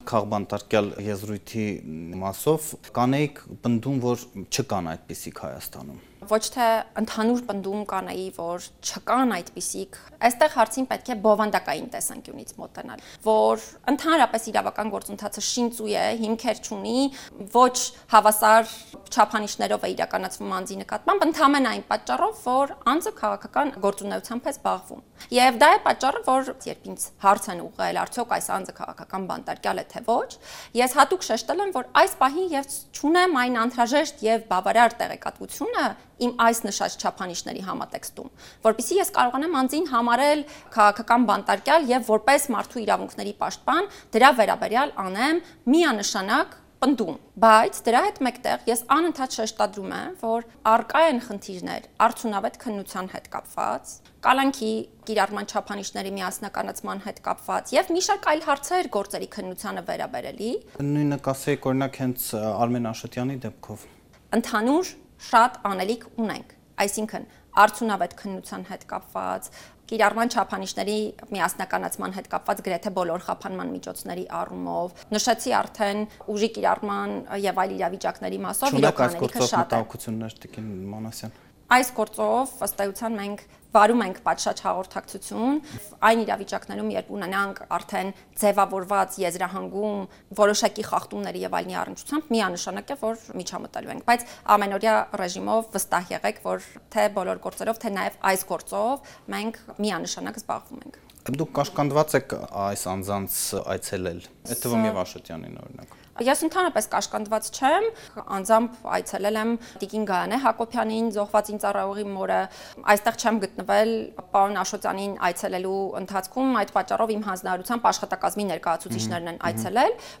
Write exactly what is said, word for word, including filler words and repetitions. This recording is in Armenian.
Քաղբանտարկյալ եզրույթի մասով կանեիք պնդում, որ չկան այդպիսիք Հայաստանում։ Ոչ թե ընդհանուր պնդում կանեի, որ չկան այդպիսիք, այստեղ հարցին պետք է բովանդակային տեսանկյունից մոտենալ, որ ընդհանրապես իրավական գործընթացը շինծու է, հիմքեր չունի, ոչ հավասար չափանիշներով է իրականացվում անձի նկատմամբ, ընդհանրապես այն պատճառով, որ անձը քաղաքական գործունեությամբ է զբաղվում։ Եվ դա է պատճառը, որ երբ ինձ հարց են ուղղել, արդյոք այս անձը քաղաքական բանտարկյալ է թե ոչ, ես հատուկ շեշտել եմ, որ այս պահին ես չունեմ այն անհրաժեշտ եւ բավարար տեղեկատվությունը իմ այս նշած չափանիշների համատեքստում, որպեսզի ես կարողանամ անձին համարել քաղաքական բանտարկյալ եւ որպես մարդու իրավունքների պաշտպան դրա վերաբերյալ անեմ միանշանակ պնդում, բայց դրա հետ մեկտեղ ես անընդհատ շեշտադրում եմ, որ առկա են խնդիրներ արդյունավետ քննության հետ կապված, կալանքի կիրառման չափանիշների միասնականացման հետ կապված եւ մի շարք այլ հարցեր գործերի քննությանը վերաբերելի։ Նույնը կասեիք օրինակ հենց Արմեն Աշոտյանի դեպքով։ Ընդհանուր շատ անելիք ունենք, այսինքն արդյունավետ քննության հետ կապված, կիրառման չափանիշների միասնականացման հետ կապված գրեթե բոլոր խափանման միջոցների առումով, նշեցի արդեն ուժի կիրառման եւ այլ իրավիճակների մասով իրոք անելիքը շատ է։ Տիկին Մանասյան։ Այս գործով ըստ էության մենք վարում ենք պատշաճ հաղորդակցություն այն իրավիճակներում, երբ ունենանք արդեն ձևավորված եզրահանգում, որոշակի խախտումների եւ այլնի առնչությամբ միանշանակ է, որ միջամտելու ենք, բայց ամենօրյա ռեժիմով վստահ եղեք, որ թե բոլոր գործերով, թե նաեւ այս գործով մենք միանշանակ զբաղվում ենք։ Դուք կաշկանդված եք այս անձանց այցելել, այդ թվում եւ Աշոտյանին օրինակ։ Ես ընդհանրապես կաշկանդված չեմ, անձամբ այցելել եմ Տիկին Գայանե Հակոբյանին, զոհված ինձ ծառայողի մորը, այստեղ չեմ գտնվել պարոն Աշոտյանին այցելելու ընթացքում, այդ պատճառով իմ հանձնարարությամբ աշխատակազմի ներկայացուցիչներն են այցելել,